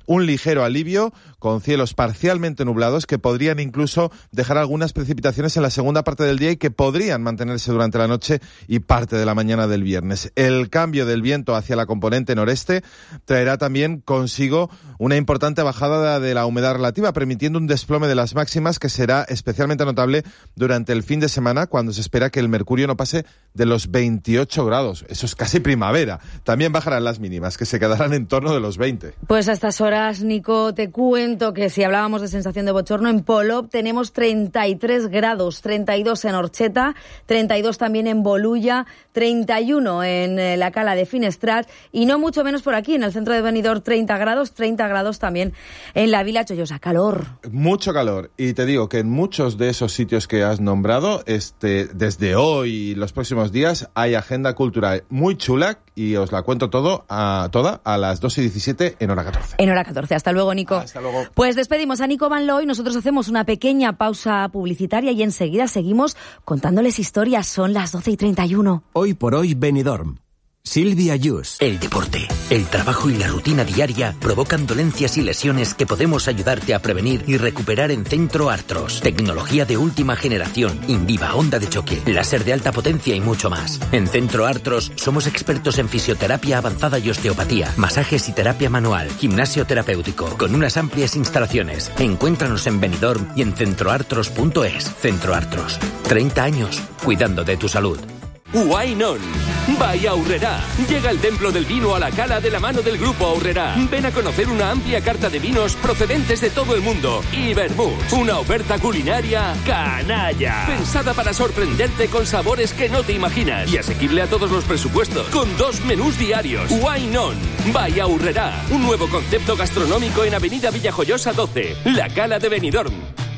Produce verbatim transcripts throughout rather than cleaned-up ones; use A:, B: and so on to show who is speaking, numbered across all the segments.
A: un ligero alivio con cielos parcialmente nublados que podrían incluso dejar algunas precipitaciones en la segunda parte del día y que podrían mantenerse durante la noche y parte de la mañana del viernes. El cambio del viento hacia la componente noreste traerá también consigo una importante bajada de la humedad relativa, permitiendo un desplome de las máximas que será especialmente notable durante el fin de semana, cuando se espera que el mercurio no pase de los veintiocho grados. Eso es casi primavera. También bajarán las mínimas, que se quedarán en torno de los veinte.
B: Pues a estas horas, Nico, te cuento que si hablábamos de sensación de bochorno, en Polop tenemos treinta y tres grados, treinta y dos en Orcheta, treinta y dos también en Bolulla, treinta y uno en eh, la Cala de Finestrat y no mucho menos por aquí, en el centro de Benidorm, treinta grados, treinta grados también en la Vila Chollosa. Calor.
A: Mucho calor. Y te digo que en muchos de esos sitios que has nombrado, este, desde hoy y los próximos días, hay agenda cultural muy chula y os la cuento todo a, toda a las dos y diecisiete en hora catorce.
B: En hora catorce. Hasta luego, Nico.
A: Hasta luego.
B: Pues despedimos a Nico Van Looy. Nosotros hacemos una pequeña pausa publicitaria y enseguida seguimos contándoles historias. Son las doce y treinta y uno.
C: Hoy por hoy, Benidorm. Silvia Yus.
D: El deporte, el trabajo y la rutina diaria provocan dolencias y lesiones que podemos ayudarte a prevenir y recuperar en Centro Artros. Tecnología de última generación, Inviva, onda de choque, láser de alta potencia y mucho más. En Centro Artros somos expertos en fisioterapia avanzada y osteopatía, masajes y terapia manual, gimnasio terapéutico, con unas amplias instalaciones. Encuéntranos en Benidorm y en centroartros punto es. Centro Artros. treinta años cuidando de tu salud.
E: Wine On. By Aurrerá. Llega el templo del vino a la Cala de la mano del Grupo Aurrerá. Ven a conocer una amplia carta de vinos procedentes de todo el mundo. Y vermouths. Una oferta culinaria canalla. Pensada para sorprenderte con sabores que no te imaginas. Y asequible a todos los presupuestos. Con dos menús diarios. Wine On. By Aurrerá. Un nuevo concepto gastronómico en Avenida Villajoyosa doce. La Cala de Benidorm.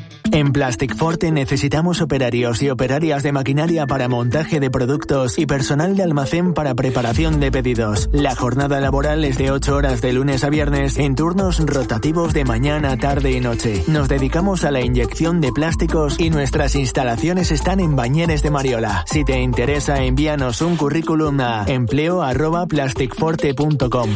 F: En Plastic Forte necesitamos operarios y operarias de maquinaria para montaje de productos y personal de almacén para preparación de pedidos. La jornada laboral es de ocho horas de lunes a viernes en turnos rotativos de mañana, tarde y noche. Nos dedicamos a la inyección de plásticos y nuestras instalaciones están en Bañeres de Mariola. Si te interesa, envíanos un currículum a empleo arroba plasticforte punto com.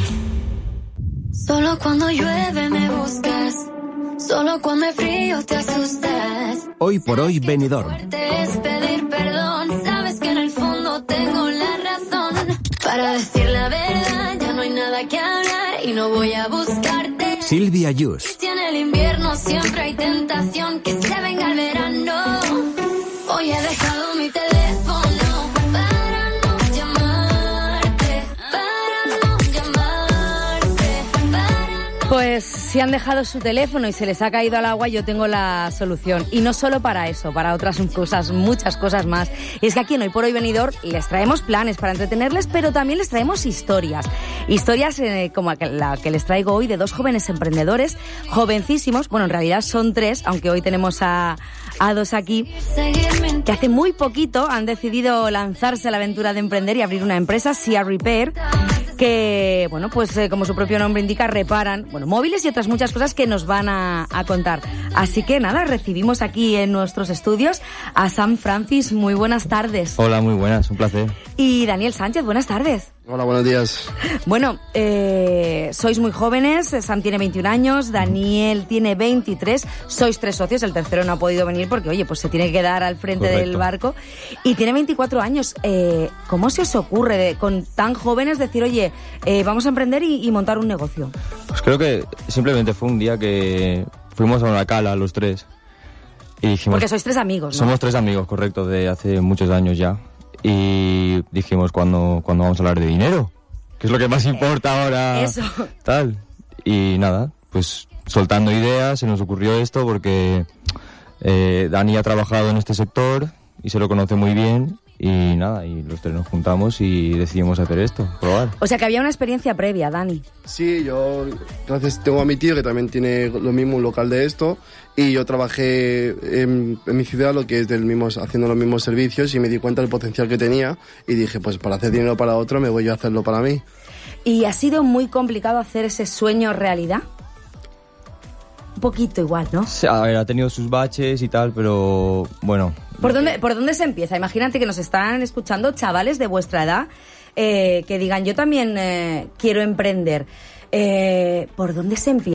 G: Solo cuando llueve me buscas. Solo cuando hay frío te asustas.
C: Hoy por hoy, Benidorm.
G: Es pedir perdón, sabes que en el fondo tengo la razón. Para decir la verdad ya no hay nada que hablar y no voy a buscarte.
C: Silvia Yus.
G: Si en el invierno siempre hay tentación, que se venga el verano. Hoy he dejado mi teléfono para no llamarte, para no llamarte, para no...
B: Pues si han dejado su teléfono y se les ha caído al agua, yo tengo la solución. Y no solo para eso, para otras cosas, muchas cosas más. Y es que aquí en Hoy por Hoy Benidorm les traemos planes para entretenerles, pero también les traemos historias. Historias eh, como la que les traigo hoy de dos jóvenes emprendedores, jovencísimos. Bueno, en realidad son tres, aunque hoy tenemos a, a dos aquí, que hace muy poquito han decidido lanzarse a la aventura de emprender y abrir una empresa, Sia Repair, que, bueno, pues eh, como su propio nombre indica, reparan, bueno, móviles y otras muchas cosas que nos van a, a contar. Así que nada, recibimos aquí en nuestros estudios a Sam Francis. Muy buenas tardes.
H: Hola, muy buenas, un placer.
B: Y Daniel Sánchez, buenas tardes.
I: Hola, buenos días.
B: Bueno, eh, sois muy jóvenes, Sam tiene veintiún años, Daniel tiene veintitrés, sois tres socios, el tercero no ha podido venir porque, oye, pues se tiene que quedar al frente Correcto. Del barco, y tiene veinticuatro años. Eh, ¿Cómo se os ocurre, de, con tan jóvenes, decir, oye, eh, vamos a emprender y, y montar un negocio?
H: Pues creo que simplemente fue un día que fuimos a una cala los tres y dijimos...
B: Porque sois tres amigos, ¿no?
H: Somos tres amigos, correcto, de hace muchos años ya. Y dijimos, cuando cuando vamos a hablar de dinero, que es lo que más importa ahora.
B: Eso.
H: Tal. Y nada, pues soltando ideas, se nos ocurrió esto porque eh, Dani ha trabajado en este sector y se lo conoce muy bien. Y nada, y los tres nos juntamos y decidimos hacer esto, probar.
B: O sea que había una experiencia previa, Dani.
I: Sí, yo entonces tengo a mi tío que también tiene lo mismo, un local de esto, y yo trabajé en, en mi ciudad lo que es del mismo, haciendo los mismos servicios, y me di cuenta del potencial que tenía y dije, pues para hacer dinero para otro me voy yo a hacerlo para mí.
B: ¿Y ha sido muy complicado hacer ese sueño realidad? Un poquito igual, ¿no?
H: Sí, a ver, ha tenido sus baches y tal, pero bueno...
B: ¿Por dónde, ¿Por dónde se empieza? Imagínate que nos están escuchando chavales de vuestra edad eh, que digan, yo también eh, quiero emprender. Eh, ¿Por dónde se empieza?